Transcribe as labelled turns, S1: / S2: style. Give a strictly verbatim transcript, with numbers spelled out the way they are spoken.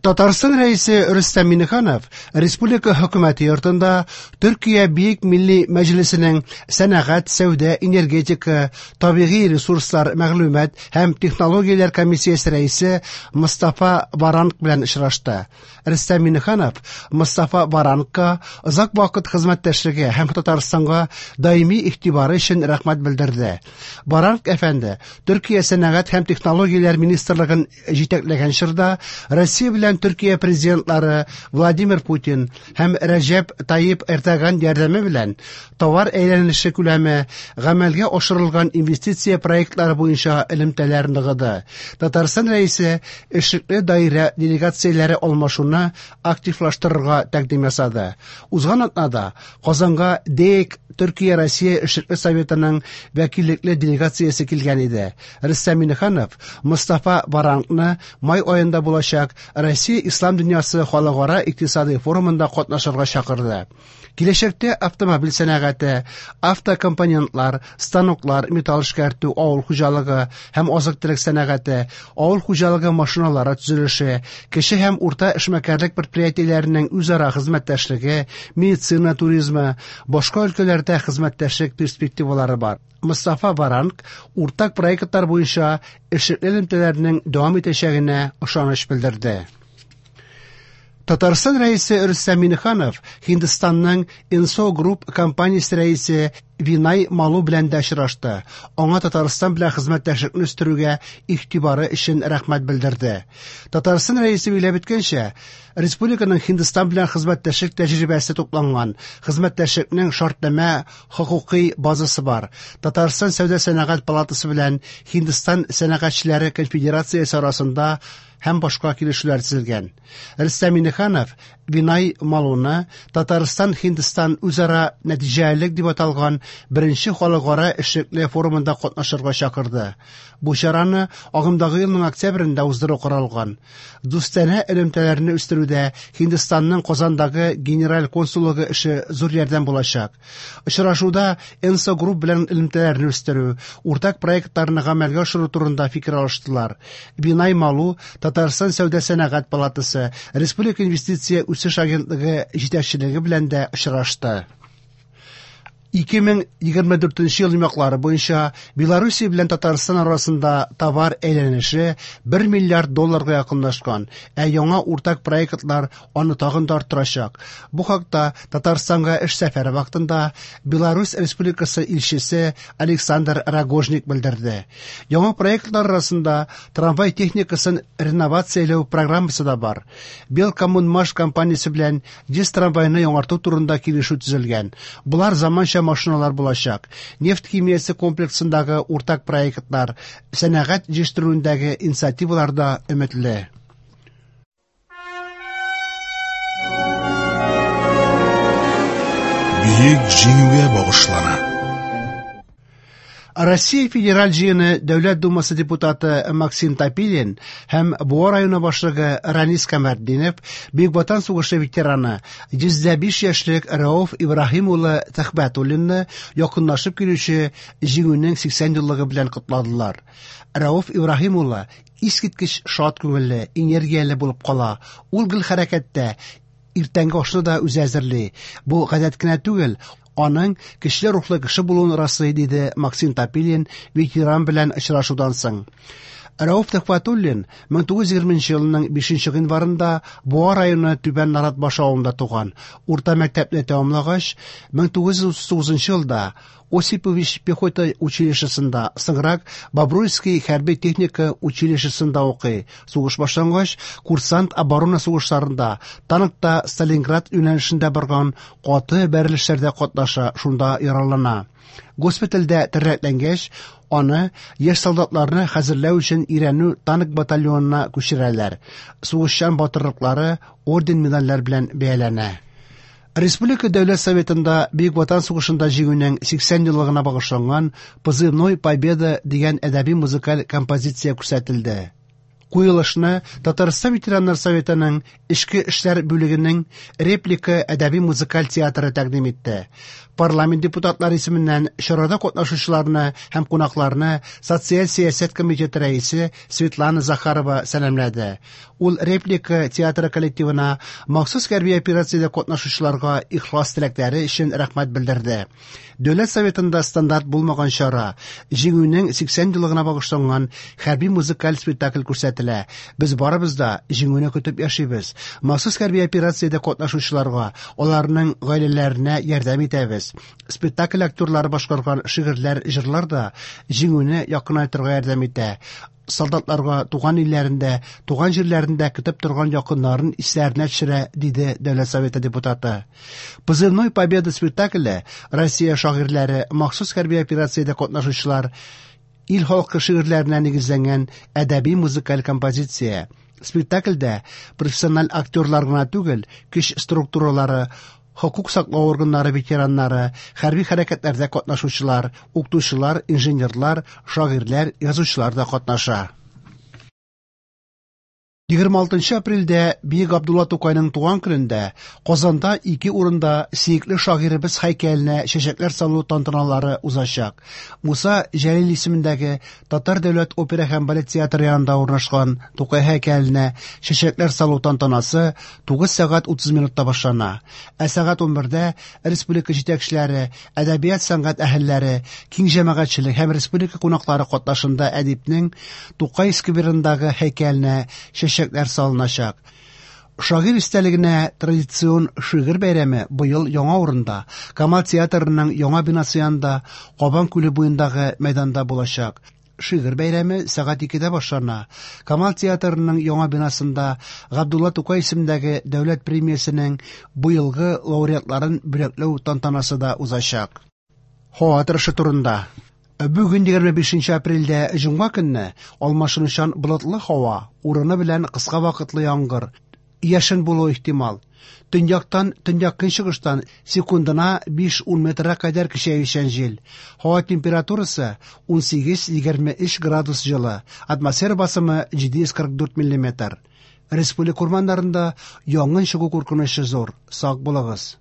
S1: Татарстан рәисе Рөстәм Миңнеханов республика хөкүмәте йортында Төркия Бөек Милли Мәҗлесенең сәнәгать, сәүдә, энергетика, табигый ресурслар, мәгълүмат һәм технологияләр комиссиясе рәисе Мостафа Баранк белән очрашты. Рөстәм Миңнеханов Мостафа Баранкка озак вакыт хезмәттәшлеге һәм Татарстанга даими игътибары өчен рәхмәт белдерде. Баранк әфәнде Төркия сәнәгать һәм технологияләр министрлыгын җитәкләгән чорда Россия белән Төркия президентлары Владимир Путин һәм Рәҗәп Таyyip Эрдоган ярдәме белән товар әйләнеше күләме, гамәлгә ашырылган инвестиция проектлары буенча элемтәләр ныгыды. Татарстан рәисе эшлекле даирә делегацияләре алмашуны активлаштырырга тәкъдим ясады. Узган атнада Казанга ДЭК Төркия-Россия эшлекле советының вәкиллекле делегациясе килгән иде. Рөстәм Миңнеханов Мостафа Баранкны май аенда булачак Россия Ислам дөньясы халыкара икътисади форумында катнашырга чакырды. Киләчәктә автомобиль сәнәгате, автокомпонентлар, станоклар, металл эшкәртү, авыл хуҗалыгы һәм азык-төлек сәнәгате, авыл хуҗалыгы машиналары төзелеше, кече һәм урта эшмәкәрлек предприятиеләренең үзара хезмәттәшлеге, медицина, туризмы, башка өлкәләрдә хезмәттәшлек перспективалары бар. Мостафа Баранк уртак проектлар буенча эшлекле элемтәләрнең дәвам итәчәгенә ышаныч белдерде. Татарстан рәисе Рөстәм Миңнеханов Һиндстанның Инсо Груп компаниясе рәисе Винай Малу белән дә очрашты. Аңа Татарстан белән хезмәттәшлекне үстерүгә игътибары өчен рәхмәт белдерде. Татарстан рәисе биләп иткәнчә, республиканың Һиндстан белән хезмәттәшлек тәҗрибәсе тупланган, хезмәттәшлекнең шартлама, хокукый базасы бар. Татарстан сәүдә сәнәгать палатасы белән Һиндстан сәнәгатьчеләре конфедерациясе арасында һәм башка килешүләр төзелгән. Рөстәм Миңнеханов Винай Малуны Татарстан-Һиндстан үзара нәтиҗәлелек дип аталган беренче халыкара эшлекле форумында катнашырга чакырды. Бу чараны агымдагы елның октябрендә уздыру каралган. Дустана элемтәләрне үстерүдә Һиндстанның Казандагы генераль консуллыгы эше зур ярдәм булачак. Очрашуда Инсо Груп белән элемтәләрне үстерү, уртак проектларны гамәлгә ашыру турында фикер алыштылар. Винай Малу Татарстан сәүдә сәнәгать палатасы, Республика инвестиция үсеш агентлыгы җитәкчелеге белән дә очрашты. ике мең егерме дүртенче ел йомаклары буенча Белоруссия белән Татарстан арасында товар әйләнеше бер миллиард долларга якынлашкан, ә яңа уртак проектлар аны тагын да арттырачак. Бу хакта Татарстанга эш сәфәре вакытында Беларусь Республикасы илчесе Александр Рогожник белдерде. Яңа проектлар арасында трамвай техникасын реновациялау программасы да бар. Белкоммунмаш компаниясе белән йөз трамвайны яңарту турында килешү төзелгән. Булар заманча машиналар булачак. Нефть химиясе комплексындагы уртак проектлар, сәнәгать җитештерүендәге инициативалар да өметле.
S2: Бөек җиңүгә багышлана.
S1: Россия федераль җыены Дәүләт Думасы депутаты Максим Топилин һәм Буа районы башлыгы Ранис Камәрдинов Бөек Ватан сугышы ветераны йөз дә биш яшьлек Рауф Ибраһим улы Тәхбәтуллинны якынлашып килүче җиңүнең сиксән еллыгы белән кутладылар. Рауф Ибраһим улы искиткеч шат күңелле, энергияле булып кала. Ул гел хәрәкәттә, иртәнге ашны да үзе әзерли. Бу гадәт кенә түгел, аның көчле рухлы кеше булуын раслый, диде Максим Топилин ветеран белән очрашудан соң. Рауф Тәхбәтуллин мең тугыз йөз егерменче елның бишенче гыйнварында Буа районы Түбән Наратбаш авылында туган. Урта мәктәпне тәмамлагач, мең тугыз йөз утыз тугызынчы елда Осипович пехота училищесында, соңрак Бобруйский хәрби техника училищесында укый. Сугыш башлангач, курсант оборона сугышларында, танкта Сталинград юнәлешендә барган, каты бәрелешләрдә катнаша, шунда яралана. Госпитальдә террәтләнгәч, аны яшь солдатларны хәзерләү өчен Ирәнү танк батальонына күчерәләр. Сугышчан батырлыклары орден-медальләр белән бәяләнә. Республика Дәүләт Советында Бөек Ватан сугышында җиңүнең сиксән еллыгына багышланган «Позывной Победа» дигән әдәби музыкаль композиция күрсәтелде. Куелышны Татарстан ветераннар советының Ички эшләр бүлегенең реплика әдәби-музыкаль театры тәкъдим итте. Парламент депутатлары исеменнән чарада катнашучыларны һәм кунакларны социаль сәясәт комитеты рәисе Светлана Захарова сәламләде. Ул реплика театры коллективына махсус хәрби операциядә катнашучыларга ихлас теләкләре өчен рәхмәт белдерде. Дәүләт советында стандарт булмаган чара, җиңүнең сиксән еллыгына багышланган хәрби-музыкаль спектакль күрсәтелә. Без барыбыз да җиңүне көтеп яшибез. Махсус хәрби операциядә катнашучыларга, аларның гаиләләренә ярдәм итәбез. Спектакль актерлары башкарган шигырьләр, җырлар да җиңүне якынайтырга ярдәм итә. Солдатларга туган илләрендә, туган җирләрендә көтеп торган якыннарын исләренә төшерә, диде Дәүләт Советы депутаты. Позывной Победа спектакле Россия шагыйрьләре, махсус хәрби операциядә катнашучылар ил халкы шигырьләренә нигезләнгән әдәби-музыкаль композиция. Спектакльдә профессиональ актерлар гына түгел, көч структуралары, хокук саклау органнары ветераннары, хәрби хәрәкәтләрдә катнашучылар, укытучылар, инженерлар, шагыйрьләр, язучылар да катнаша. егерме алтынчы апрельдә Бөек Абдулла Тукайның туган көнендә Казанда ике урында сөекле шагыйребез һәйкәленә чәчәкләр салу тантаналары узачак. Муса Җәлил исемендәге Татар дәүләт опера һәм балет театры янында урнашкан Тукай һәйкәленә чәчәкләр салу тантанасы тугыз сәгать утыз минутта башлана. Ә сәгать унбердә республика җитәкчеләре, әдәбият сәнгать әһелләре, киң җәмәгатьчелек һәм республика кунаклары катнашында әдипнең Тукай скверындагы һәйкәленә чәчәкләр салыначак. Шагыйрь истәлегенә традицион шигырь бәйрәме быел яңа урында, Камал театрының яңа бинасы янында, Кабан күле буендагы мәйданда булачак. Шигырь бәйрәме сәгать икедә башлана. Камал театрының яңа бинасында Габдулла Тукай исемендәге дәүләт премиясенең быелгы лауреатларын бүләкләү тантанасы да узачак. Һава торышы турында. Бүген егерме бишенче апрельдә җомга көнне алмашынучан болытлы һава, урыны белән кыска вакытлы яңгыр, яшен булу ихтимал. Төньяктан, төньяк-көнчыгыштан секундына биш-ун метрга кадәр көчәючән җил. Һава температурасы ун сигез-егерме өч градус җылы, атмосфера басымы җиде йөз кырык дүрт миллиметр. Республика урманнарында яңгыр чыгу куркынычы зур. Сак булыгыз.